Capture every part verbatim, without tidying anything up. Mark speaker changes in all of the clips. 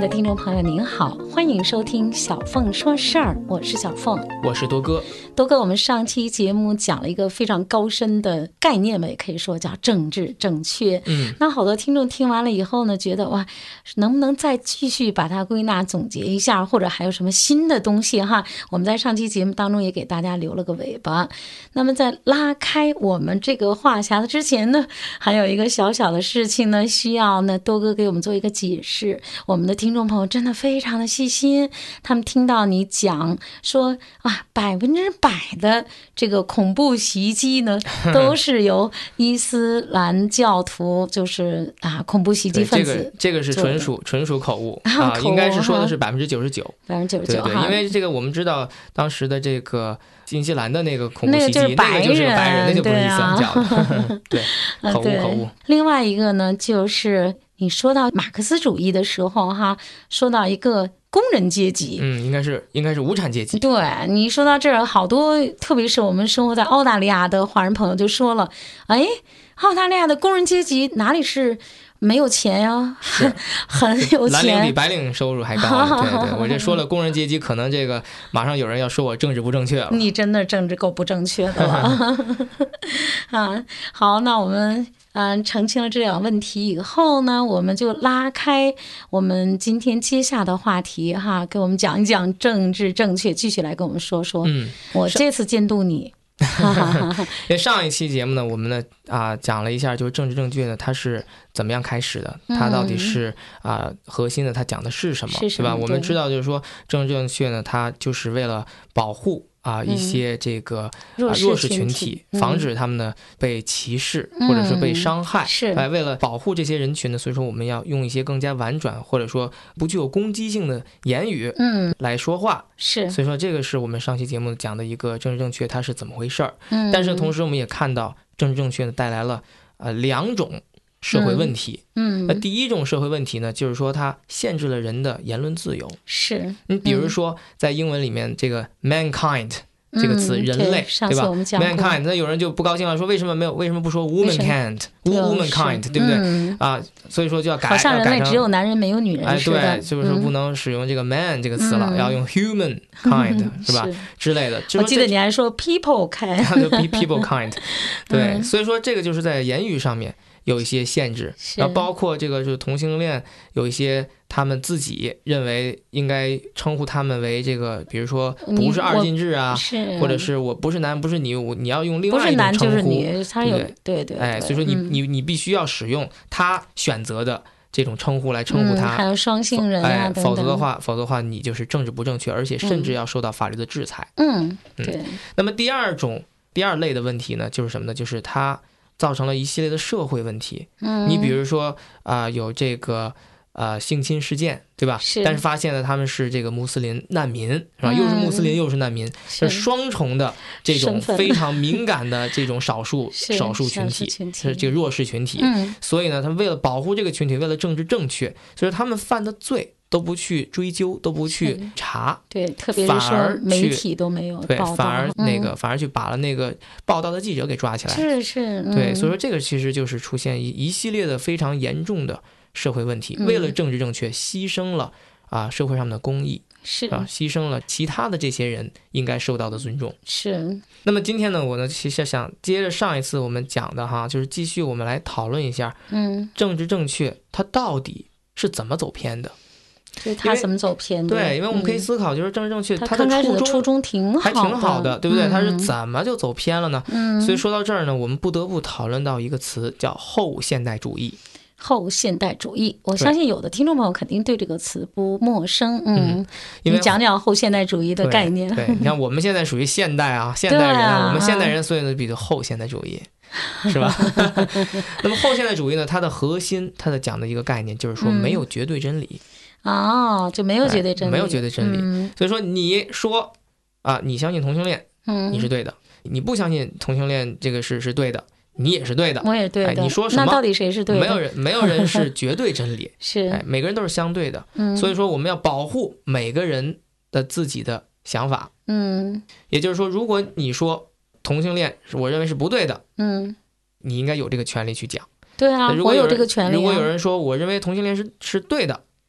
Speaker 1: 的听众朋友您好，欢迎收听小凤说事儿，我是小凤，
Speaker 2: 我是多哥。
Speaker 1: 多哥，我们上期节目讲了一个非常高深的概念吧，也可以说叫政治正确。
Speaker 2: 嗯，
Speaker 1: 那好多听众听完了以后呢，觉得哇，能不能再继续把它归纳总结一下，或者还有什么新的东西哈？我们在上期节目当中也给大家留了个尾巴。那么在拉开我们这个话匣子之前呢，还有一个小小的事情呢，需要呢多哥给我们做一个解释。我们的听众朋友真的非常的细心，他们听到你讲说啊，百分之百的这个恐怖袭击呢，都是由伊斯兰教徒，就是啊恐怖袭击分子。
Speaker 2: 这个这个是纯属纯属口误啊，应该是说的是百分之九十九，
Speaker 1: 百分之九十九。
Speaker 2: 对对，因为这个我们知道当时的这个新西兰的那个恐怖袭击，
Speaker 1: 那个就是白人，
Speaker 2: 那个就是白人，那就不是伊斯兰教的。对，
Speaker 1: 啊、
Speaker 2: 口误口误。
Speaker 1: 另外一个呢，就是你说到马克思主义的时候哈，说到一个工人阶级，
Speaker 2: 嗯，应该是应该是无产阶级。
Speaker 1: 对，你说到这儿，好多特别是我们生活在澳大利亚的华人朋友就说了，哎，澳大利亚的工人阶级哪里是没有钱呀、啊？很有钱，
Speaker 2: 蓝领比白领收入还高。对对，我这说了工人阶级，可能这个马上有人要说我政治不正确了。
Speaker 1: 你真的政治够不正确的了。啊，好，那我们嗯、呃、澄清了这两个问题以后呢，我们就拉开我们今天接下的话题哈，给我们讲一讲政治正确，继续来跟我们说说。
Speaker 2: 嗯，
Speaker 1: 我这次监督你。
Speaker 2: 因为上一期节目呢，我们呢啊讲了一下，就是政治正确呢，它是怎么样开始的，它到底是啊、呃、核心的，它讲的是什么，
Speaker 1: 是什么
Speaker 2: 对吧？我们知道就是说政治正确呢，它就是为了保护啊一些这个、
Speaker 1: 嗯、
Speaker 2: 啊、弱势群
Speaker 1: 体，
Speaker 2: 体，防止他们呢被歧视、嗯、或者是被伤害。
Speaker 1: 是，
Speaker 2: 哎，为了保护这些人群呢，所以说我们要用一些更加婉转或者说不具有攻击性的言语，嗯，来说话。
Speaker 1: 是，
Speaker 2: 所以说这个是我们上期节目讲的一个政治正确它是怎么回事儿。
Speaker 1: 嗯，
Speaker 2: 但是同时我们也看到政治正确呢带来了呃两种社会问题。
Speaker 1: 嗯，
Speaker 2: 那第一种社会问题呢，就是说它限制了人的言论自由。
Speaker 1: 是，
Speaker 2: 你比如说在英文里面这个 mankind。这个词、
Speaker 1: 嗯、
Speaker 2: 人类，
Speaker 1: 对,
Speaker 2: 对吧
Speaker 1: ？mankind，
Speaker 2: 那有人就不高兴了，说为什么没有？为什么不说 womankind？womankind， 对不对？
Speaker 1: 嗯、
Speaker 2: 啊，所以说就要改，
Speaker 1: 好像人类只有男人没有女人。
Speaker 2: 哎，对，就是说不能使用这个 man 这个词了，
Speaker 1: 嗯、
Speaker 2: 要用 humankind，、嗯、是吧？
Speaker 1: 是
Speaker 2: 之类的。
Speaker 1: 我记得你还说 people kind，
Speaker 2: 就 people kind， 对、嗯，所以说这个就是在言语上面有一些限制，然后包括这个就是同性恋有一些。他们自己认为应该称呼他们为这个，比如说不是二进制啊，或者是我不是男不是女，我你要用另外一种称呼，
Speaker 1: 不是男就是女，他有
Speaker 2: 对
Speaker 1: 对 对, 对，
Speaker 2: 哎，所以说你、嗯、你你必须要使用他选择的这种称呼来称呼他，
Speaker 1: 嗯、还有双性人啊、
Speaker 2: 哎、
Speaker 1: 等等，
Speaker 2: 否则的话，否则的话你就是政治不正确，而且甚至要受到法律的制裁。
Speaker 1: 嗯，嗯对。
Speaker 2: 那么第二种第二类的问题呢，就是什么呢？就是它造成了一系列的社会问题。
Speaker 1: 嗯，
Speaker 2: 你比如说啊、呃，有这个。呃，性侵事件，对吧？
Speaker 1: 是。
Speaker 2: 但是发现呢，他们是这个穆斯林难民，是吧？嗯、又是穆斯林，又是难民，是双重的这种非常敏感的这种少数少数群体，是这个弱势群体。
Speaker 1: 嗯。
Speaker 2: 所以呢，他们为了保护这个群体，为了政治正确，所以他们犯的罪都不去追究，都不去查。
Speaker 1: 对，特别是说媒体都没有报道，
Speaker 2: 对，反而那个、
Speaker 1: 嗯、
Speaker 2: 反而去把了那个报道的记者给抓起来。
Speaker 1: 是是。嗯、
Speaker 2: 对，所以说这个其实就是出现一一系列的非常严重的。社会问题，为了政治正确，牺牲了啊社会上的公义，
Speaker 1: 是
Speaker 2: 啊，牺牲了其他的这些人应该受到的尊重。
Speaker 1: 是。
Speaker 2: 那么今天呢，我呢其实想接着上一次我们讲的哈，就是继续我们来讨论一下，
Speaker 1: 嗯，
Speaker 2: 政治正确它到底是怎么走偏的？
Speaker 1: 对，它怎么走偏的？
Speaker 2: 对，因为我们可以思考，就是政治正确，
Speaker 1: 它
Speaker 2: 的初衷
Speaker 1: 初衷挺好的，
Speaker 2: 还挺好的，对不对？
Speaker 1: 嗯、
Speaker 2: 它是怎么就走偏了呢？
Speaker 1: 嗯，
Speaker 2: 所以说到这儿呢，我们不得不讨论到一个词，叫后现代主义。
Speaker 1: 后现代主义，我相信有的听众朋友肯定对这个词不陌生。
Speaker 2: 嗯，
Speaker 1: 嗯你讲讲后现代主义的概念。
Speaker 2: 对，对你看我们现在属于现代啊，现代人，啊、我们现代人，所以呢，比较后现代主义，是吧？那么后现代主义呢，它的核心，它的讲的一个概念就是说，没有绝对真理。
Speaker 1: 嗯、哦，就没有绝对真理，
Speaker 2: 哎、没有绝对真理。
Speaker 1: 嗯、
Speaker 2: 所以说，你说啊，你相信同性恋，
Speaker 1: 嗯，
Speaker 2: 你是对的；你不相信同性恋，这个是是对的。你也是对的，
Speaker 1: 我也对的、
Speaker 2: 哎。你说什么？
Speaker 1: 那到底谁是对的？
Speaker 2: 没有人，没有人是绝对真理，
Speaker 1: 是、
Speaker 2: 哎，每个人都是相对的。
Speaker 1: 嗯，
Speaker 2: 所以说我们要保护每个人的自己的想法。
Speaker 1: 嗯，
Speaker 2: 也就是说，如果你说同性恋是我认为是不对的，
Speaker 1: 嗯，
Speaker 2: 你应该有这个权利去讲。
Speaker 1: 对啊，
Speaker 2: 如果
Speaker 1: 我有这个权利、啊。
Speaker 2: 如果有人说我认为同性恋是是对的，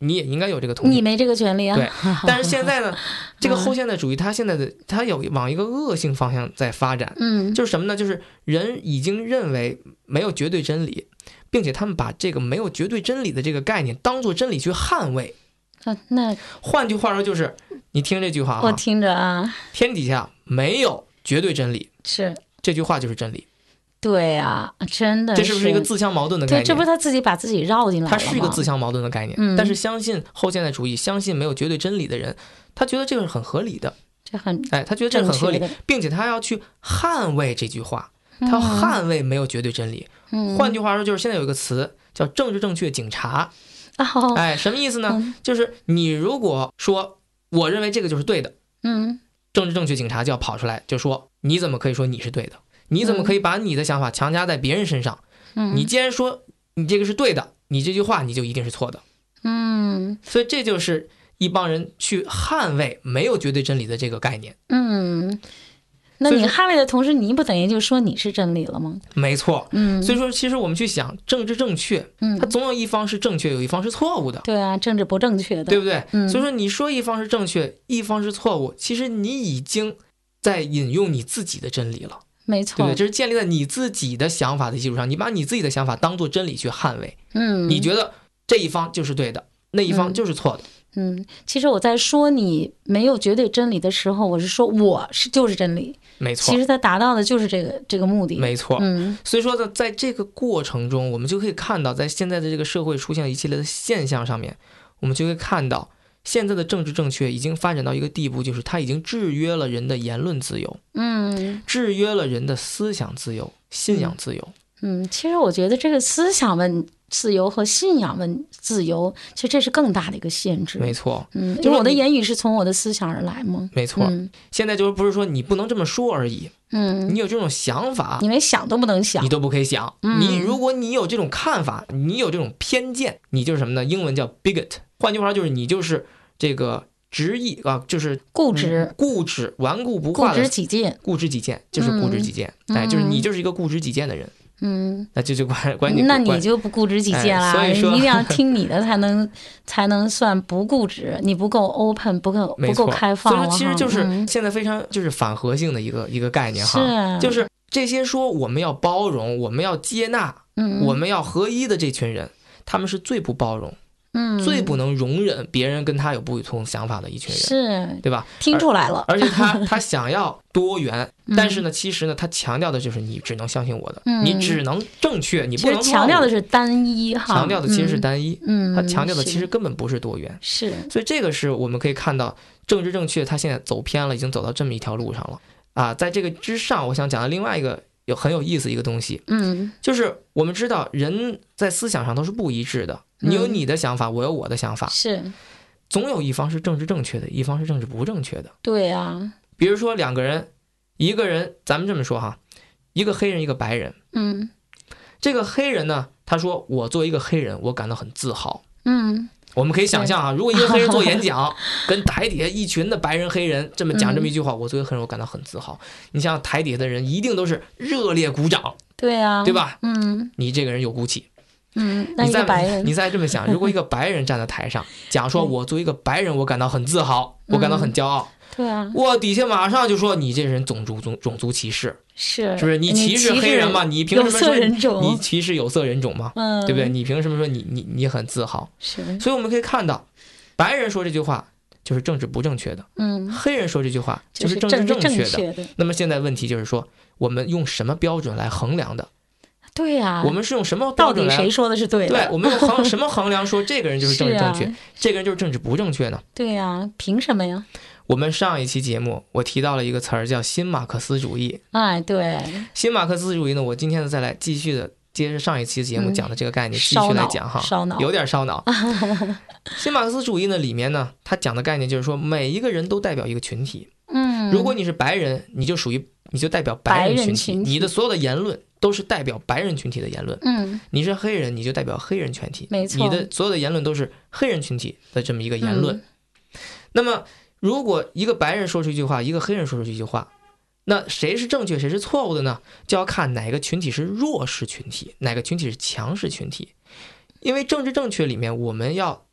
Speaker 2: 你也应该有这个同情，
Speaker 1: 你没这个权利啊。
Speaker 2: 对，但是现在呢，这个后现代主义它现在的它有往一个恶性方向在发展，
Speaker 1: 嗯，
Speaker 2: 就是什么呢？就是人已经认为没有绝对真理，并且他们把这个没有绝对真理的这个概念当做真理去捍卫。
Speaker 1: 啊，那
Speaker 2: 换句话说就是，你听这句话啊，
Speaker 1: 我听着啊，
Speaker 2: 天底下没有绝对真理，
Speaker 1: 是
Speaker 2: 这句话就是真理。
Speaker 1: 对啊，真的是，
Speaker 2: 这是不是一个自相矛盾的概念？
Speaker 1: 对，这不是他自己把自己绕进来了吗？
Speaker 2: 它是一个自相矛盾的概念。
Speaker 1: 嗯，
Speaker 2: 但是相信后现代主义，相信没有绝对真理的人，他觉得这个是很合理的，
Speaker 1: 这很
Speaker 2: 哎，他觉得这个很合理，并且他要去捍卫这句话，他要捍卫没有绝对真理。
Speaker 1: 嗯，
Speaker 2: 换句话说，就是现在有一个词叫政治正确警察。
Speaker 1: 哦，
Speaker 2: 哎，什么意思呢？
Speaker 1: 嗯，
Speaker 2: 就是你如果说我认为这个就是对的，
Speaker 1: 嗯，
Speaker 2: 政治正确警察就要跑出来，就说你怎么可以说你是对的？你怎么可以把你的想法强加在别人身上？
Speaker 1: 嗯，
Speaker 2: 你既然说你这个是对的，你这句话你就一定是错的。
Speaker 1: 嗯，
Speaker 2: 所以这就是一帮人去捍卫没有绝对真理的这个概念。
Speaker 1: 嗯，那你捍卫的同时，你不等于就说你是真理了吗？
Speaker 2: 没错。
Speaker 1: 嗯，
Speaker 2: 所以说其实我们去想政治正确，
Speaker 1: 嗯，
Speaker 2: 它总有一方是正确，有一方是错误的。
Speaker 1: 对啊，政治不正确的，
Speaker 2: 对不对？
Speaker 1: 嗯，
Speaker 2: 所以说你说一方是正确，一方是错误，其实你已经在引用你自己的真理了。
Speaker 1: 没错，
Speaker 2: 对不对？这是建立在你自己的想法的基础上，你把你自己的想法当做真理去捍卫。
Speaker 1: 嗯，
Speaker 2: 你觉得这一方就是对的，那一方就是错的。
Speaker 1: 嗯，其实我在说你没有绝对真理的时候，我是说我是就是真理。
Speaker 2: 没错，
Speaker 1: 其实它达到的就是这个这个目的。
Speaker 2: 没错。
Speaker 1: 嗯，
Speaker 2: 所以说呢，在这个过程中，我们就可以看到，在现在的这个社会出现了一系列的现象上面，我们就会看到。现在的政治正确已经发展到一个地步，就是它已经制约了人的言论自由，
Speaker 1: 嗯，
Speaker 2: 制约了人的思想自由、信仰自由。
Speaker 1: 嗯，其实我觉得这个思想问自由和信仰问自由，其实这是更大的一个限制。
Speaker 2: 没错，
Speaker 1: 嗯，因为我的言语是从我的思想而来嘛。
Speaker 2: 没错，
Speaker 1: 嗯，
Speaker 2: 现在就是不是说你不能这么说而已，
Speaker 1: 嗯，
Speaker 2: 你有这种想法，
Speaker 1: 你连想都不能想，
Speaker 2: 你都不可以想。
Speaker 1: 嗯，
Speaker 2: 你如果你有这种看法，你有这种偏见，你就是什么呢？英文叫 bigot， 换句话说就是你就是这个。执意啊，就是
Speaker 1: 固执、
Speaker 2: 嗯、固执、顽固不化的
Speaker 1: 固执己见，
Speaker 2: 固执己见就是固执己见，
Speaker 1: 嗯、
Speaker 2: 哎，就是你就是一个固执己见的人，
Speaker 1: 嗯，
Speaker 2: 那这就关关你，
Speaker 1: 那你就不固执己见啦、
Speaker 2: 哎，所以说
Speaker 1: 一定要听你的才能才能算不固执，你不够 open， 不够不够开放，
Speaker 2: 所以说其实就是现在非常就是反核性的一个、嗯、一个概念哈，
Speaker 1: 是
Speaker 2: 就是这些说我们要包容，我们要接纳，
Speaker 1: 嗯，
Speaker 2: 我们要合一的这群人，他们是最不包容。
Speaker 1: 嗯，
Speaker 2: 最不能容忍别人跟他有不同想法的一群人，
Speaker 1: 是，
Speaker 2: 对吧？
Speaker 1: 听出来了。
Speaker 2: 而, 而且他他想要多元，但是呢，其实呢，他强调的就是你只能相信我的，
Speaker 1: 嗯、
Speaker 2: 你只能正确，你不能
Speaker 1: 强调的是单一哈，
Speaker 2: 强调的其实是单一，
Speaker 1: 嗯，
Speaker 2: 他强调的其实根本不是多元，
Speaker 1: 是。
Speaker 2: 所以这个是我们可以看到，政治正确，他现在走偏了，已经走到这么一条路上了啊。在这个之上，我想讲的另外一个。有很有意思一个东西，
Speaker 1: 嗯，
Speaker 2: 就是我们知道人在思想上都是不一致的，你有你的想法，我有我的想法，
Speaker 1: 是，
Speaker 2: 总有一方是政治正确的，一方是政治不正确的。
Speaker 1: 对啊，
Speaker 2: 比如说两个人，一个人咱们这么说哈，一个黑人一个白人，
Speaker 1: 嗯，
Speaker 2: 这个黑人呢，他说我作为一个黑人，我感到很自豪，
Speaker 1: 嗯。
Speaker 2: 我们可以想象啊，如果一个黑人做演讲，跟台底下一群的白人黑人这么讲这么一句话，嗯、我作为黑人我感到很自豪。你像台底下的人一定都是热烈鼓掌，
Speaker 1: 对啊，
Speaker 2: 对吧？
Speaker 1: 嗯，
Speaker 2: 你这个人有骨气。
Speaker 1: 嗯，那一个白人，
Speaker 2: 你再这么想，如果一个白人站在台上讲说，我作为一个白人，我感到很自豪，我感到很骄傲。
Speaker 1: 对啊，
Speaker 2: 我底下马上就说你这人种族种种族歧视，
Speaker 1: 是
Speaker 2: 是不是？你歧视黑人嘛？你凭什么说你歧视有色人种嘛？
Speaker 1: 嗯，
Speaker 2: 对不对？你凭什么说你你你很自豪？
Speaker 1: 是，
Speaker 2: 所以我们可以看到，白人说这句话就是政治不正确的，
Speaker 1: 嗯，
Speaker 2: 黑人说这句话就是政治正确的。的那么现在问题就是说，我们用什么标准来衡量的？
Speaker 1: 对呀、啊，
Speaker 2: 我们是用什么标准来？
Speaker 1: 到底谁说的是对的？
Speaker 2: 对，我们用衡什么衡量说这个人就是政治正确，
Speaker 1: 啊、
Speaker 2: 这个人就是政治不正确呢？
Speaker 1: 对呀、啊，凭什么呀？
Speaker 2: 我们上一期节目我提到了一个词儿叫新马克思主义。
Speaker 1: 哎，对，
Speaker 2: 新马克思主义呢，我今天呢再来继续的接着上一期节目讲的这个概念、嗯、继续来讲哈，
Speaker 1: 烧脑，
Speaker 2: 有点烧脑。新马克思主义呢里面呢，它讲的概念就是说每一个人都代表一个群体。
Speaker 1: 嗯，
Speaker 2: 如果你是白人，你就属于你就代表白人群体，
Speaker 1: 人群体
Speaker 2: 你的所有的言论都是代表白人群体的言论。
Speaker 1: 嗯，
Speaker 2: 你是黑人，你就代表黑人群体，
Speaker 1: 没错，
Speaker 2: 你的所有的言论都是黑人群体的这么一个言论。嗯、那么，如果一个白人说出一句话，一个黑人说出一句话，那谁是正确，谁是错误的呢？就要看哪个群体是弱势群体，哪个群体是强势群体。因为政治正确里面，我们要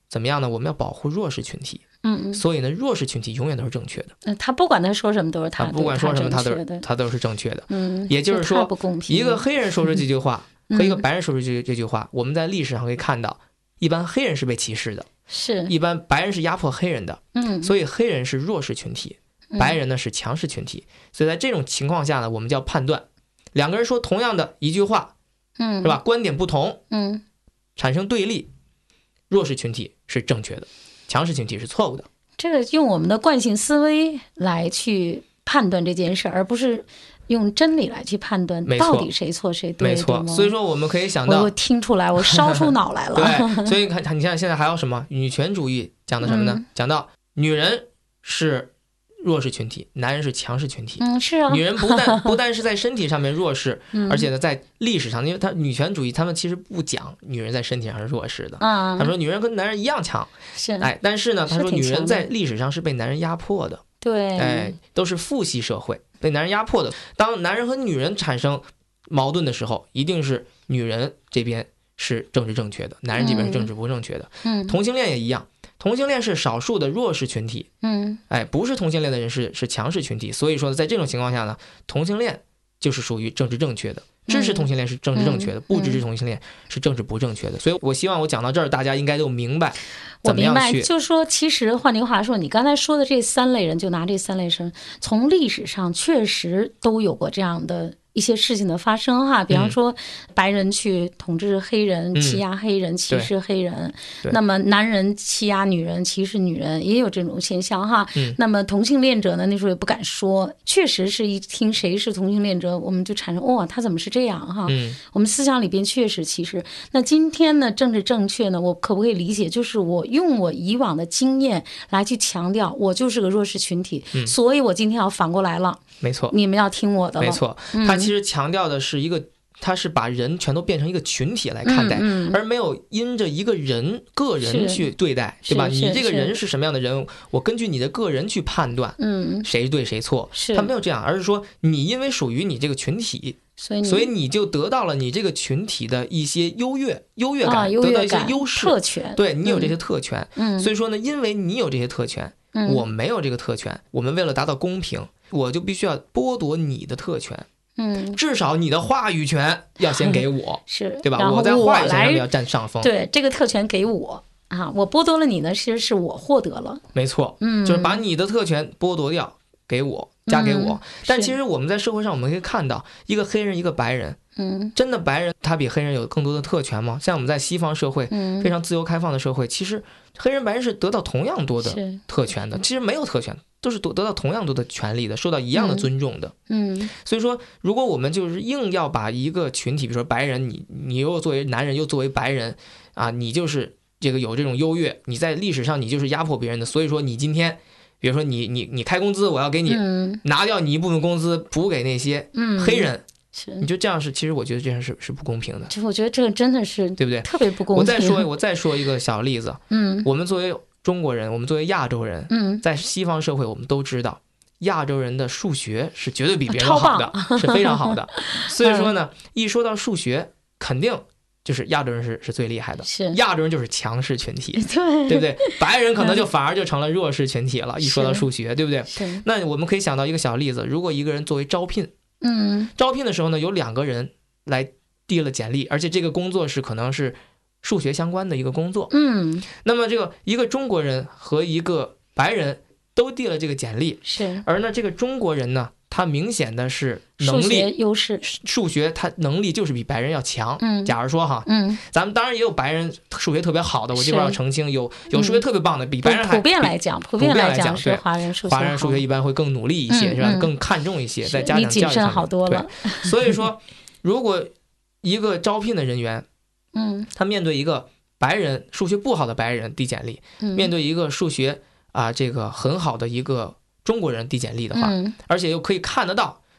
Speaker 2: 怎么样呢？我们要保护弱势群体。
Speaker 1: 嗯嗯，
Speaker 2: 所以呢，弱势群体永远都是正确的。
Speaker 1: 嗯，他不管他说什么都是他，
Speaker 2: 他不管说什么他都
Speaker 1: 是
Speaker 2: 他都是正确的。
Speaker 1: 嗯，
Speaker 2: 也就是说，一个黑人说出这句话、
Speaker 1: 嗯、
Speaker 2: 和一个白人说出这这句话，我们在历史上可以看到，一般黑人是被歧视的，
Speaker 1: 是
Speaker 2: 一般白人是压迫黑人的。
Speaker 1: 嗯，
Speaker 2: 所以黑人是弱势群体，白人呢是强势群体。所以在这种情况下呢，我们就要判断，两个人说同样的一句话，
Speaker 1: 嗯，
Speaker 2: 是吧？观点不同，
Speaker 1: 嗯，
Speaker 2: 产生对立，弱势群体是正确的，强势群体是错误的。
Speaker 1: 这个用我们的惯性思维来去判断这件事，而不是用真理来去判断到底谁错谁对。
Speaker 2: 没错，所以说我们可以想到，
Speaker 1: 我听出来，我烧出脑来了。
Speaker 2: 对，所以看，你看现在还有什么女权主义讲的什么呢？嗯、讲到女人是弱势群体，男人是强势群体。
Speaker 1: 嗯，是啊。
Speaker 2: 女人不但不但是在身体上面弱势，
Speaker 1: 嗯、
Speaker 2: 而且呢，在历史上，因为他女权主义，他们其实不讲女人在身体上是弱势的。
Speaker 1: 啊、
Speaker 2: 他们说女人跟男人一样强。
Speaker 1: 是。
Speaker 2: 哎，但是呢，他说女人在历史上是被男人压迫的。
Speaker 1: 对。
Speaker 2: 哎，都是父系社会，被男人压迫的。当男人和女人产生矛盾的时候，一定是女人这边是政治正确的，男人这边是政治不正确的。
Speaker 1: 嗯。
Speaker 2: 同性恋也一样。同性恋是少数的弱势群体，
Speaker 1: 嗯，
Speaker 2: 哎，不是同性恋的人是是强势群体，所以说在这种情况下呢，同性恋就是属于政治正确的，支持同性恋是政治正确的，
Speaker 1: 嗯、
Speaker 2: 不支持同性恋是政治不正确的。所以我希望我讲到这儿，大家应该都明白怎么样去。
Speaker 1: 我明白，就是说，其实换句话说，你刚才说的这三类人，就拿这三类人，从历史上确实都有过这样的一些事情的发生哈，比方说白人去统治黑人、
Speaker 2: 嗯、
Speaker 1: 欺压黑人、歧视黑人，
Speaker 2: 嗯、
Speaker 1: 那么男人欺压女人、歧视女人，也有这种现象哈。
Speaker 2: 嗯、
Speaker 1: 那么同性恋者呢，那时候也不敢说，确实是一听谁是同性恋者，我们就产生哇、哦，他怎么是这样哈？
Speaker 2: 嗯、
Speaker 1: 我们思想里边确实歧视。那今天呢，政治正确呢，我可不可以理解，就是我用我以往的经验来去强调，我就是个弱势群体，
Speaker 2: 嗯、
Speaker 1: 所以我今天要反过来了。
Speaker 2: 没错，
Speaker 1: 你们要听我的了。
Speaker 2: 没错，他其实强调的是一个，他是把人全都变成一个群体来看待，
Speaker 1: 嗯嗯、
Speaker 2: 而没有因着一个人个人去对待，对吧？你这个人是什么样的人，我根据你的个人去判断，
Speaker 1: 嗯，
Speaker 2: 谁对谁错。
Speaker 1: 是
Speaker 2: 他没有这样，而是说你因为属于你这个群体，
Speaker 1: 所以你
Speaker 2: 所以你就得到了你这个群体的一些优越、优越感，
Speaker 1: 啊、优
Speaker 2: 得到
Speaker 1: 越感
Speaker 2: 一些优势、
Speaker 1: 特权。
Speaker 2: 对你有这些特权，
Speaker 1: 嗯，
Speaker 2: 所以说呢，因为你有这些特权。
Speaker 1: 嗯、
Speaker 2: 我没有这个特权，我们为了达到公平，我就必须要剥夺你的特权。
Speaker 1: 嗯，
Speaker 2: 至少你的话语权要先给我，
Speaker 1: 是
Speaker 2: 对吧？
Speaker 1: 我
Speaker 2: 我在话语权上面要占上风。
Speaker 1: 对，这个特权给我啊，我剥夺了你呢，其实是我获得了。
Speaker 2: 没错，
Speaker 1: 嗯，
Speaker 2: 就是把你的特权剥夺掉，给我，加给我。
Speaker 1: 嗯、
Speaker 2: 但其实我们在社会上，我们可以看到，一个黑人，一个白人。
Speaker 1: 嗯，
Speaker 2: 真的白人他比黑人有更多的特权吗？像我们在西方社会，
Speaker 1: 嗯，
Speaker 2: 非常自由开放的社会，其实黑人白人是得到同样多的特权的。其实没有特权，都是得得到同样多的权利的，受到一样的尊重的。
Speaker 1: 嗯，
Speaker 2: 所以说，如果我们就是硬要把一个群体，比如说白人，你你又作为男人，又作为白人啊，你就是这个有这种优越，你在历史上你就是压迫别人的。所以说，你今天，比如说你你你开工资，我要给你拿掉你一部分工资，补给那些黑人。
Speaker 1: 嗯是，
Speaker 2: 你就这样是，其实我觉得这样是是不公平的。
Speaker 1: 我觉得这个真的是
Speaker 2: 对不对？
Speaker 1: 特别不公平。
Speaker 2: 我再说，我再说一个小例子。
Speaker 1: 嗯，
Speaker 2: 我们作为中国人，我们作为亚洲人，
Speaker 1: 嗯，
Speaker 2: 在西方社会，我们都知道，亚洲人的数学是绝对比别人好的，是非常好的。所以说呢，一说到数学，肯定就是亚洲人是是最厉害的。
Speaker 1: 是，
Speaker 2: 亚洲人就是强势群体，
Speaker 1: 对，
Speaker 2: 对不对？白人可能就反而就成了弱势群体了。一说到数学，对不对？
Speaker 1: 是。
Speaker 2: 那我们可以想到一个小例子，如果一个人作为招聘。
Speaker 1: 嗯，
Speaker 2: 招聘的时候呢，有两个人来递了简历，而且这个工作是可能是数学相关的一个工作。
Speaker 1: 嗯，
Speaker 2: 那么这个一个中国人和一个白人都递了这个简历，
Speaker 1: 是。
Speaker 2: 而呢，这个中国人呢，他明显的是能力
Speaker 1: 数学优势，
Speaker 2: 数学他能力就是比白人要强。
Speaker 1: 嗯，
Speaker 2: 假如说哈，
Speaker 1: 嗯，
Speaker 2: 咱们当然也有白人数学特别好的，我这块要澄清，有有数学特别棒的，比白人还
Speaker 1: 普遍来讲，普遍来讲是华人数学，
Speaker 2: 华人数学一般会更努力一些，
Speaker 1: 嗯、
Speaker 2: 是吧？更看重一些，在家长教育
Speaker 1: 上面好多了。
Speaker 2: 对，所以说，如果一个招聘的人员，
Speaker 1: 嗯，
Speaker 2: 他面对一个白人数学不好的白人递简历，
Speaker 1: 嗯、
Speaker 2: 面对一个数学啊、呃、这个很好的一个中国人递简历的话，
Speaker 1: 嗯、
Speaker 2: 而且又可以看得到。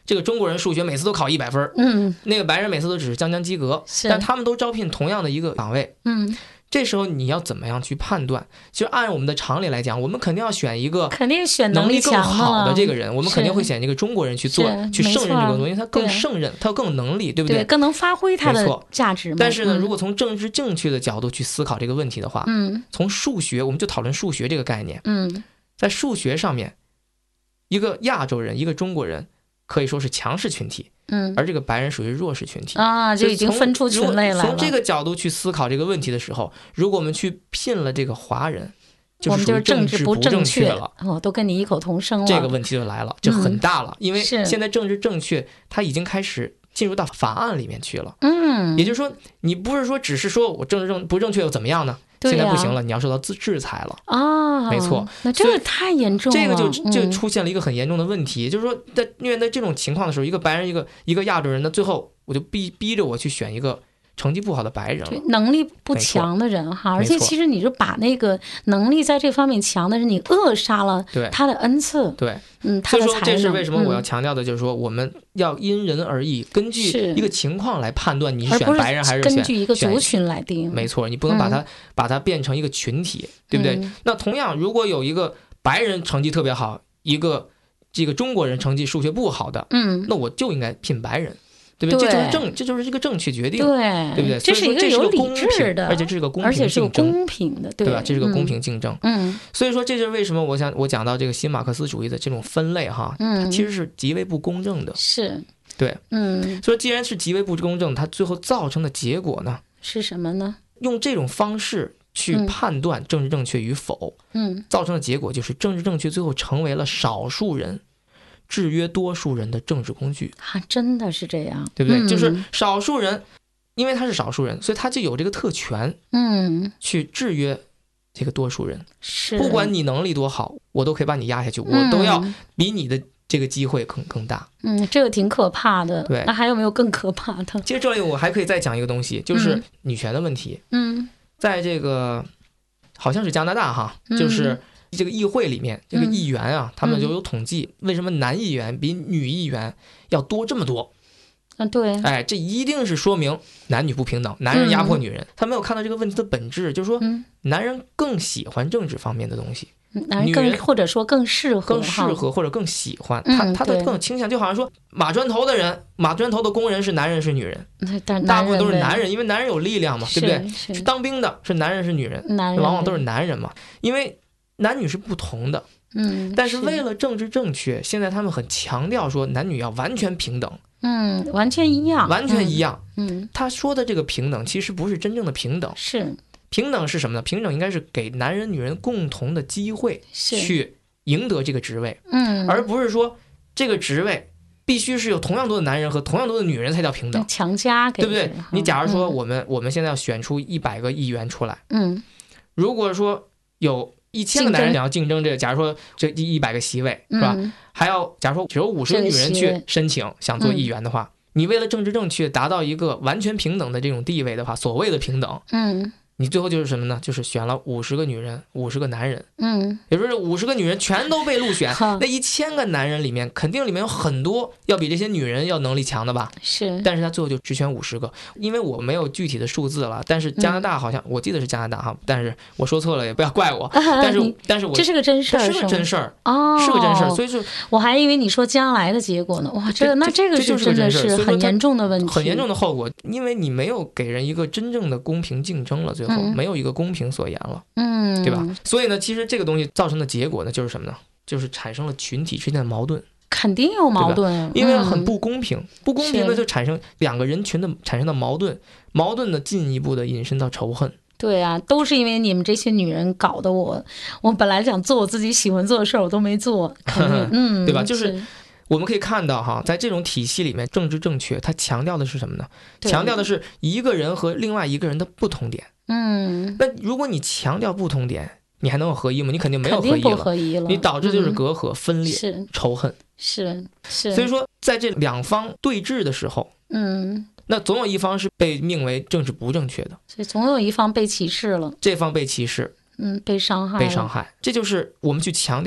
Speaker 2: 这个中国人数学每次都考一百分，
Speaker 1: 嗯，
Speaker 2: 那个白人每次都只是将将及格，但他们都招聘同样的一个岗位，
Speaker 1: 嗯。
Speaker 2: 这时候你要怎么样去判断？其实按我们的常理来讲，我们肯定要选一个
Speaker 1: 肯定选
Speaker 2: 能力更
Speaker 1: 力
Speaker 2: 好的这个人，我们肯定会选一个中国人去做，去胜任这个工作，因为他更胜任，他更能力，对不对？
Speaker 1: 对，更能发挥他的价值嘛。
Speaker 2: 但是呢，
Speaker 1: 嗯、
Speaker 2: 如果从政治正确的角度去思考这个问题的话，
Speaker 1: 嗯，
Speaker 2: 从数学，我们就讨论数学这个概念，
Speaker 1: 嗯，
Speaker 2: 在数学上面，一个亚洲人，一个中国人可以说是强势群体。
Speaker 1: 嗯，
Speaker 2: 而这个白人属于弱势群体
Speaker 1: 啊，就已经分出群类来了。
Speaker 2: 从这个角度去思考这个问题的时候，如果我们去聘了这个华人，
Speaker 1: 我们就是
Speaker 2: 政
Speaker 1: 治不
Speaker 2: 正
Speaker 1: 确
Speaker 2: 了。
Speaker 1: 哦，都跟你异口同声了。
Speaker 2: 这个问题就来了，就很大了，
Speaker 1: 嗯、
Speaker 2: 因为现在政治正确，它已经开始进入到法案里面去了。
Speaker 1: 嗯，
Speaker 2: 也就是说，你不是说只是说我政治正不正确又怎么样呢？现在不行了，你要受到制裁了
Speaker 1: 啊！
Speaker 2: 没错，
Speaker 1: 那这个太严重了，
Speaker 2: 这个就就出现了一个很严重的问题，嗯、就是说，在面对这种情况的时候，一个白人，一个一个亚洲人，那最后我就逼逼着我去选一个成绩不好的白人了，
Speaker 1: 能力不强的人哈，而且其实你就把那个能力在这方面强的人，你扼杀了他的恩赐，
Speaker 2: 对，
Speaker 1: 嗯，他的才能。
Speaker 2: 所以说，这是为什么我要强调的，就是说，我们要因人而异，根据一个情况来判断你是选白人还是选
Speaker 1: 根据一个族群来定。
Speaker 2: 没错，你不能把它、嗯、把它变成一个群体，对不对？
Speaker 1: 嗯、
Speaker 2: 那同样，如果有一个白人成绩特别好，一个这个中国人成绩数学不好的，
Speaker 1: 嗯，
Speaker 2: 那我就应该聘白人。对不对？这就是正，这就是一个正确决定，
Speaker 1: 对，
Speaker 2: 对不对？
Speaker 1: 这是一个有理智的，
Speaker 2: 而且这是个公平，
Speaker 1: 而且是公平的，
Speaker 2: 对吧？这是个公平竞争。
Speaker 1: 嗯，
Speaker 2: 所以说这就是为什么我想我讲到这个新马克思主义的这种分类哈，
Speaker 1: 嗯，
Speaker 2: 它其实是极为不公正的。
Speaker 1: 是，
Speaker 2: 对，
Speaker 1: 嗯。
Speaker 2: 所以既然是极为不公正，它最后造成的结果呢？
Speaker 1: 是什么呢？
Speaker 2: 用这种方式去判断政治正确与否，
Speaker 1: 嗯，
Speaker 2: 造成的结果就是政治正确最后成为了少数人制约多数人的政治工具，
Speaker 1: 还真的是这样，
Speaker 2: 对不对？
Speaker 1: 嗯、
Speaker 2: 就是少数人，因为他是少数人，所以他就有这个特权，
Speaker 1: 嗯，
Speaker 2: 去制约这个多数人。
Speaker 1: 是，
Speaker 2: 不管你能力多好，我都可以把你压下去，嗯、我都要比你的这个机会更更大。
Speaker 1: 嗯，这个挺可怕的。
Speaker 2: 对，
Speaker 1: 那还有没有更可怕的？
Speaker 2: 其实这里我还可以再讲一个东西，就是女权的问题。
Speaker 1: 嗯，
Speaker 2: 在这个好像是加拿大哈，
Speaker 1: 嗯、
Speaker 2: 就是这个议会里面，这个议员啊，
Speaker 1: 嗯、
Speaker 2: 他们就有统计，为什么男议员比女议员要多这么多？
Speaker 1: 啊，对，
Speaker 2: 哎，这一定是说明男女不平等，男人压迫女人。嗯、他没有看到这个问题的本质，就是说，
Speaker 1: 嗯、
Speaker 2: 男人更喜欢政治方面的东西，
Speaker 1: 男人更或者说更适合，
Speaker 2: 更适合或者更喜欢。
Speaker 1: 嗯、
Speaker 2: 他他的更倾向，就好像说码砖头的人，码砖头的工人是男人是女人？
Speaker 1: 但
Speaker 2: 大部分都是男人，因为男人有力量嘛，对不对？
Speaker 1: 是,
Speaker 2: 是当兵的是男人是女人？
Speaker 1: 男人
Speaker 2: 往往都是男人嘛，因为男女是不同的。
Speaker 1: 嗯，
Speaker 2: 但是为了政治正确，现在他们很强调说男女要完全平等。
Speaker 1: 嗯，完全一样，
Speaker 2: 完全一样。
Speaker 1: 嗯，
Speaker 2: 他说的这个平等其实不是真正的平等。
Speaker 1: 是
Speaker 2: 平等是什么呢？平等应该是给男人女人共同的机会去赢得这个职位，
Speaker 1: 嗯，
Speaker 2: 而不是说这个职位必须是有同样多的男人和同样多的女人才叫平等，
Speaker 1: 强加给，
Speaker 2: 对不对？你假如说我们、嗯、我们现在要选出一百个议员出来，
Speaker 1: 嗯，
Speaker 2: 如果说有一千个男人想要竞争这个，假如说这一百个席位是吧？
Speaker 1: 嗯、
Speaker 2: 还要假如说只有五十个女人去申请想做议员的话，嗯、你为了政治正确达到一个完全平等的这种地位的话，所谓的平等，
Speaker 1: 嗯，
Speaker 2: 你最后就是什么呢？就是选了五十个女人，五十个男人，
Speaker 1: 嗯，
Speaker 2: 也就是五十个女人全都被入选，那一千个男人里面，肯定里面有很多要比这些女人要能力强的吧？
Speaker 1: 是，
Speaker 2: 但是他最后就只选五十个，因为我没有具体的数字了，但是加拿大好像、嗯、我记得是加拿大哈，但是我说错了也不要怪我，啊、但是但是我
Speaker 1: 这是个真事儿，
Speaker 2: 是个真事儿
Speaker 1: 哦，
Speaker 2: 是个真事儿，所以说
Speaker 1: 我还以为你说将来的结果呢，哇，这个那这个是真的是很严重的问题，
Speaker 2: 很严重的后果，因为你没有给人一个真正的公平竞争了，最后、嗯、没有一个公。公平所言了，
Speaker 1: 嗯，
Speaker 2: 对吧？所以呢，其实这个东西造成的结果呢，就是什么呢？就是产生了群体之间的矛盾，
Speaker 1: 肯定有矛盾，
Speaker 2: 因为很不公平，嗯、不公平的就产生两个人群的产生的矛盾，矛盾的进一步的引申到仇恨。
Speaker 1: 对啊，都是因为你们这些女人搞得我，我本来想做我自己喜欢做的事儿，我都没做，嗯，
Speaker 2: 对吧？就是我们可以看到哈，在这种体系里面，政治正确它强调的是什么呢？强调的是一个人和另外一个人的不同点。
Speaker 1: 嗯，
Speaker 2: 那如果你强调不同点，你还能有合一吗？你肯定没有合一
Speaker 1: 了, 合一了，
Speaker 2: 你导致就是隔阂、
Speaker 1: 嗯、
Speaker 2: 分裂、
Speaker 1: 是
Speaker 2: 仇恨，
Speaker 1: 是是。
Speaker 2: 所以说，在这两方对峙的时候，
Speaker 1: 嗯，
Speaker 2: 那总有一方是被命为政治不正确的，
Speaker 1: 所以总有一方被歧视了，
Speaker 2: 这方被歧视，
Speaker 1: 嗯，被伤害，
Speaker 2: 被伤害，这就是我们去强调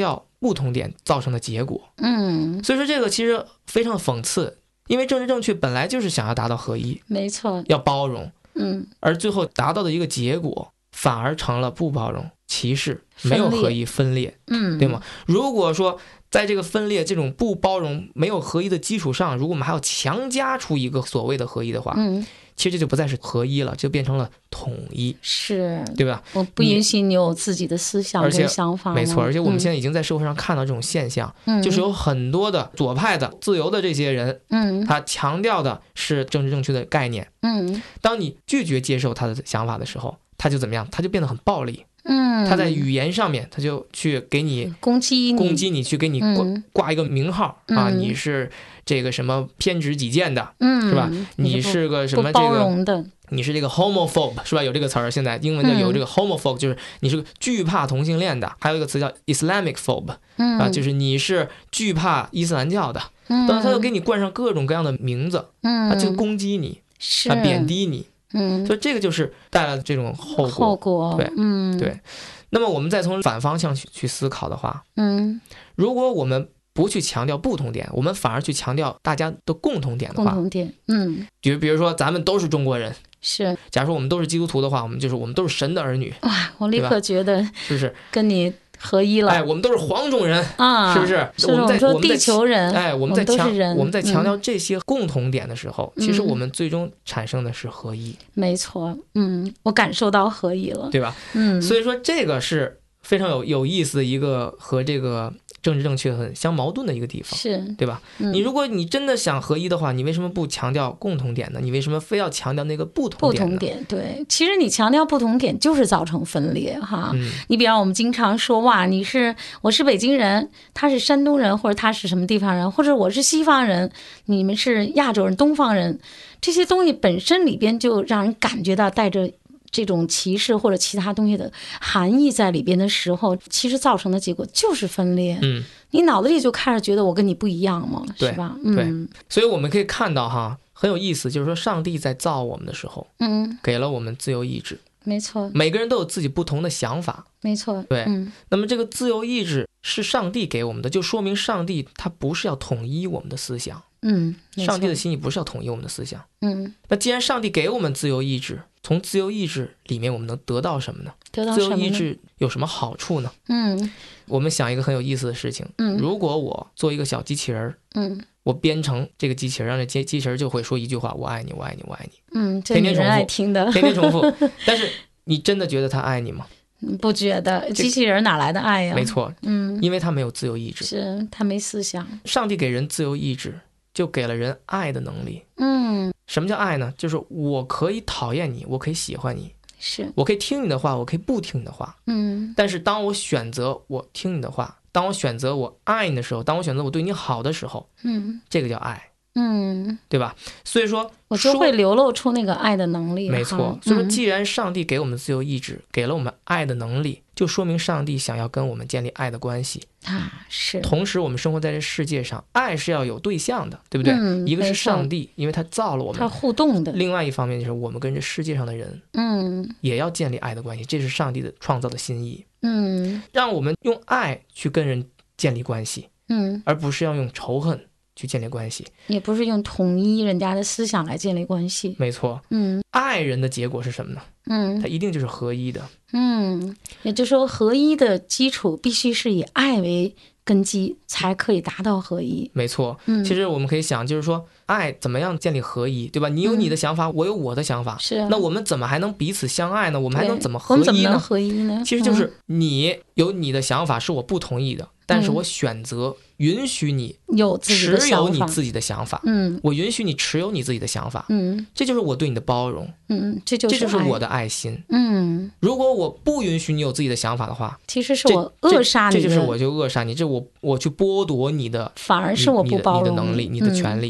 Speaker 2: 不同点造成的结果。
Speaker 1: 嗯，
Speaker 2: 所以说这个其实非常讽刺，因为政治正确本来就是想要达到合一，
Speaker 1: 没错，
Speaker 2: 要包容，
Speaker 1: 嗯，
Speaker 2: 而最后达到的一个结果反而成了不包容、歧视，没有合一、分裂，
Speaker 1: 嗯，
Speaker 2: 对吗？如果说在这个分裂、这种不包容、没有合一的基础上，如果我们还要强加出一个所谓的合一的话，
Speaker 1: 嗯，
Speaker 2: 其实这就不再是合一了，就变成了统一，
Speaker 1: 是，
Speaker 2: 对吧？
Speaker 1: 我不允许你有自己的思想跟想法，
Speaker 2: 没错。而且我们现在已经在社会上看到这种现象，嗯、就是有很多的左派的、自由的这些人，嗯，他强调的是政治正确的概念，嗯，当你拒绝接受他的想法的时候，他就怎么样？他就变得很暴力。嗯，他在语言上面，他就去给你
Speaker 1: 攻击你，
Speaker 2: 攻击你，去给你挂、嗯、挂一个名号、嗯、啊，你是这个什么偏执己见的，嗯，是吧？你是个什么这个
Speaker 1: 包容的，
Speaker 2: 你是这个 homophobe 是吧？有这个词儿，现在英文叫有这个 homophobe，、嗯、就是你是个惧怕同性恋的。还有一个词叫 Islamic phobe，、嗯、啊，就是你是惧怕伊斯兰教的。嗯，但是他又给你冠上各种各样的名字，嗯，他就攻击你，
Speaker 1: 是
Speaker 2: 啊，贬低你。
Speaker 1: 嗯，
Speaker 2: 所以这个就是带来的这种后果。
Speaker 1: 后果，
Speaker 2: 对，
Speaker 1: 嗯，
Speaker 2: 对。那么我们再从反方向去去思考的话，
Speaker 1: 嗯，
Speaker 2: 如果我们不去强调不同点，我们反而去强调大家的共同点的话，
Speaker 1: 共同点，嗯，
Speaker 2: 比比如说咱们都是中国人，
Speaker 1: 是，
Speaker 2: 假如说我们都是基督徒的话，我们就是我们都是神的儿女。
Speaker 1: 哇，我立刻觉得
Speaker 2: 是不是
Speaker 1: 跟你合一了？
Speaker 2: 哎，我们都是黄种人啊，是不是？
Speaker 1: 是我们在说地球人，
Speaker 2: 哎，我们在强
Speaker 1: 我
Speaker 2: 们在强调这些共同点的时候，嗯、其实我们最终产生的是合一。
Speaker 1: 没错，嗯，我感受到合一了，
Speaker 2: 对吧？
Speaker 1: 嗯，
Speaker 2: 所以说这个是非常有有意思的一个和这个政治正确很相矛盾的一个地方，
Speaker 1: 是
Speaker 2: 对吧？嗯、你如果你真的想合一的话，你为什么不强调共同点呢？你为什么非要强调那个不同点呢？
Speaker 1: 不同点，对，其实你强调不同点就是造成分裂哈。嗯、你比方我们经常说哇，你是我是北京人，他是山东人，或者他是什么地方人，或者我是西方人，你们是亚洲人、东方人，这些东西本身里边就让人感觉到带着这种歧视或者其他东西的含义在里边的时候，其实造成的结果就是分裂。
Speaker 2: 嗯，
Speaker 1: 你脑子里就开始觉得我跟你不一样嘛，是吧？
Speaker 2: 对，嗯，所以我们可以看到哈，很有意思，就是说上帝在造我们的时候，嗯，给了我们自由意志，
Speaker 1: 没错，
Speaker 2: 每个人都有自己不同的想法，
Speaker 1: 没错，
Speaker 2: 对，
Speaker 1: 嗯，
Speaker 2: 那么这个自由意志是上帝给我们的，就说明上帝他不是要统一我们的思想。
Speaker 1: 嗯，
Speaker 2: 上帝的心意不是要统一我们的思想。
Speaker 1: 嗯，
Speaker 2: 那既然上帝给我们自由意志，从自由意志里面我们能得到什么呢？
Speaker 1: 得到什么呢？
Speaker 2: 自由意志有什么好处呢？
Speaker 1: 嗯，
Speaker 2: 我们想一个很有意思的事情。
Speaker 1: 嗯，
Speaker 2: 如果我做一个小机器人，嗯，我编程这个机器人，让这机机器人就会说一句话：我爱你，我爱你，我爱你。
Speaker 1: 嗯，
Speaker 2: 天天重复，
Speaker 1: 爱听的，
Speaker 2: 天天重复。但是你真的觉得他爱你吗？
Speaker 1: 不觉得，机器人哪来的爱呀？
Speaker 2: 没错，嗯，因为他没有自由意志，
Speaker 1: 是他没思想。
Speaker 2: 上帝给人自由意志，就给了人爱的能力。
Speaker 1: 嗯，
Speaker 2: 什么叫爱呢？就是我可以讨厌你，我可以喜欢你，
Speaker 1: 是
Speaker 2: 我可以听你的话，我可以不听你的话。
Speaker 1: 嗯，
Speaker 2: 但是当我选择我听你的话，当我选择我爱你的时候，当我选择我对你好的时候，嗯，这个叫爱。
Speaker 1: 嗯，
Speaker 2: 对吧？所以说
Speaker 1: 我就会流露出那个爱的能力。
Speaker 2: 没错，所以说既然上帝给我们自由意志，嗯、给了我们爱的能力，就说明上帝想要跟我们建立爱的关系
Speaker 1: 啊。是。
Speaker 2: 同时，我们生活在这世界上，爱是要有对象的，对不对？
Speaker 1: 嗯、
Speaker 2: 一个是上帝，因为他造了我们，
Speaker 1: 他互动的。
Speaker 2: 另外一方面就是我们跟这世界上的人，
Speaker 1: 嗯，
Speaker 2: 也要建立爱的关系，这是上帝的创造的心意。
Speaker 1: 嗯，
Speaker 2: 让我们用爱去跟人建立关系，
Speaker 1: 嗯，
Speaker 2: 而不是要用仇恨去建立关系，
Speaker 1: 也不是用统一人家的思想来建立关系。
Speaker 2: 没错，
Speaker 1: 嗯，
Speaker 2: 爱人的结果是什么呢？
Speaker 1: 嗯，
Speaker 2: 它一定就是合一的。
Speaker 1: 嗯，也就是说，合一的基础必须是以爱为根基，才可以达到合一。
Speaker 2: 没错，
Speaker 1: 嗯，
Speaker 2: 其实我们可以想，就是说，爱怎么样建立合一，对吧？你有你的想法，嗯、我有我的想法，
Speaker 1: 是、啊。
Speaker 2: 那我们怎么还能彼此相爱呢？我们还能怎么合一呢？
Speaker 1: 我们怎么能合一呢？
Speaker 2: 其实就是你有你的想法，是我不同意的。但是我选择允许你
Speaker 1: 有
Speaker 2: 持有你自己的想法，
Speaker 1: 嗯，
Speaker 2: 我允许你持有你自己的想法，
Speaker 1: 嗯，
Speaker 2: 这就是我对你的包容，
Speaker 1: 嗯，这就是
Speaker 2: 这就是我的爱心，
Speaker 1: 嗯。
Speaker 2: 如果我不允许你有自己的想法的话，
Speaker 1: 其实是我扼杀你的，
Speaker 2: 这就是我就扼杀你，这我我去剥夺你的，
Speaker 1: 反而是我不包容
Speaker 2: 你的能力，你的权利，
Speaker 1: 嗯、对，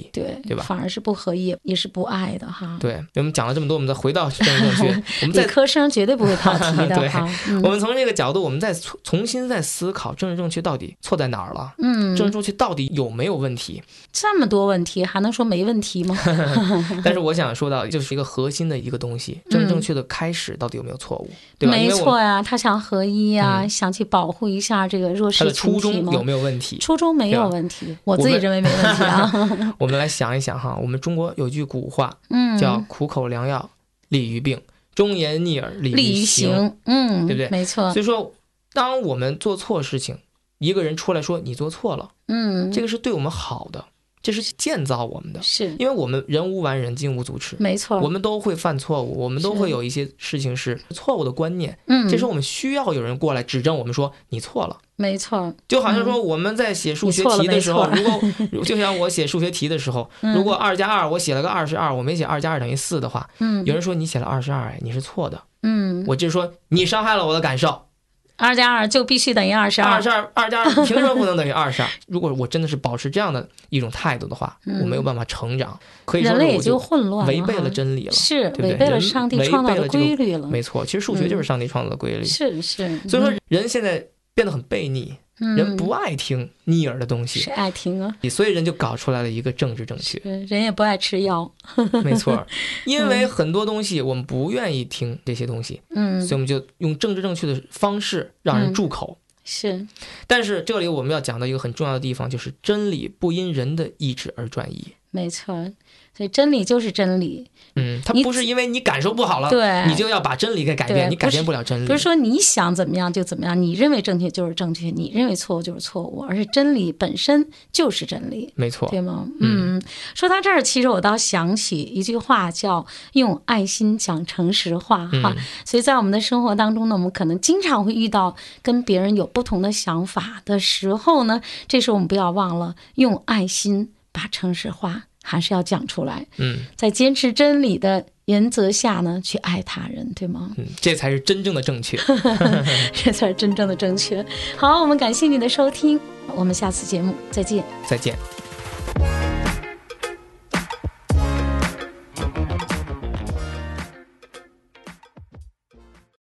Speaker 2: 对吧？
Speaker 1: 反而是不合一，也是不爱的哈。
Speaker 2: 对，我们讲了这么多，我们再回到政治正确，我们再
Speaker 1: 理科生绝对不会跑题的哈。
Speaker 2: 嗯、我们从这个角度，我们再重新再思考政治正确到底错在哪儿了？
Speaker 1: 嗯，
Speaker 2: 政治正确到底有没有问题？
Speaker 1: 这么多问题，还能说没问题吗？
Speaker 2: 但是我想说到，就是一个核心的一个东西，政治正确的开始到底有没有错误？对吧？
Speaker 1: 没错呀，他想合一呀、嗯，想去保护一下这个弱势群体，
Speaker 2: 他的初衷有没有问题？
Speaker 1: 初衷没有问题，我自己认为没问题啊。
Speaker 2: 我, 我们来想一想哈，我们中国有句古话，嗯，叫苦口良药利于病，忠言逆耳利于行，
Speaker 1: 嗯，
Speaker 2: 对不对？
Speaker 1: 没错。
Speaker 2: 所以说，当我们做错事情，一个人出来说你做错了，
Speaker 1: 嗯，
Speaker 2: 这个是对我们好的。这是建造我们的，
Speaker 1: 是
Speaker 2: 因为我们人无完人，金无足赤，
Speaker 1: 没错，
Speaker 2: 我们都会犯错误，我们都会有一些事情是错误的观念，
Speaker 1: 嗯，
Speaker 2: 这时候我们需要有人过来指正我们说你错了，
Speaker 1: 没错，
Speaker 2: 就好像说我们在写数学题的时候，如果就像我写数学题的时候，
Speaker 1: 嗯、
Speaker 2: 如果二加二我写了个二十二，我没写二加二等于四的话，
Speaker 1: 嗯，
Speaker 2: 有人说你写了二十二，哎，你是错的，
Speaker 1: 嗯，
Speaker 2: 我就是说你伤害了我的感受。
Speaker 1: 二加二就必须等于二十二，
Speaker 2: 二十二，二加二凭什么不能等于二十二？如果我真的是保持这样的一种态度的话，
Speaker 1: 嗯、
Speaker 2: 我没有办法成长，可以说
Speaker 1: 人类也就混乱了，
Speaker 2: 违背了真理了，
Speaker 1: 是
Speaker 2: 对不对？
Speaker 1: 违背了上帝创造的规律了。
Speaker 2: 这个、没错，其实数学就是上帝创造的规律。
Speaker 1: 嗯、是是，
Speaker 2: 所以说人现在变得很悖逆。
Speaker 1: 嗯、
Speaker 2: 人不爱听逆耳的东西，
Speaker 1: 谁爱听啊？
Speaker 2: 所以人就搞出来了一个政治正确。
Speaker 1: 人也不爱吃药，
Speaker 2: 没错，因为很多东西我们不愿意听这些东西，
Speaker 1: 嗯，
Speaker 2: 所以我们就用政治正确的方式让人住口。
Speaker 1: 嗯、是，
Speaker 2: 但是这里我们要讲到一个很重要的地方，就是真理不因人的意志而转移。
Speaker 1: 没错，所以真理就是真理。
Speaker 2: 嗯，它不是因为你感受不好了，
Speaker 1: 对，
Speaker 2: 你就要把真理给改变，你改变不了真理。
Speaker 1: 不是说你想怎么样就怎么样，你认为正确就是正确，你认为错误就是错误，而是真理本身就是真理，
Speaker 2: 没错，
Speaker 1: 对吗？嗯，嗯说到这儿，其实我倒想起一句话，叫用爱心讲诚实话哈、嗯。所以在我们的生活当中呢，我们可能经常会遇到跟别人有不同的想法的时候呢，这时候我们不要忘了用爱心把诚实话还是要讲出来，
Speaker 2: 嗯，
Speaker 1: 在坚持真理的原则下呢，去爱他人，对吗？
Speaker 2: 嗯，这才是真正的正确，
Speaker 1: 这才是真正的正确。好，我们感谢你的收听，我们下次节目再见，
Speaker 2: 再见。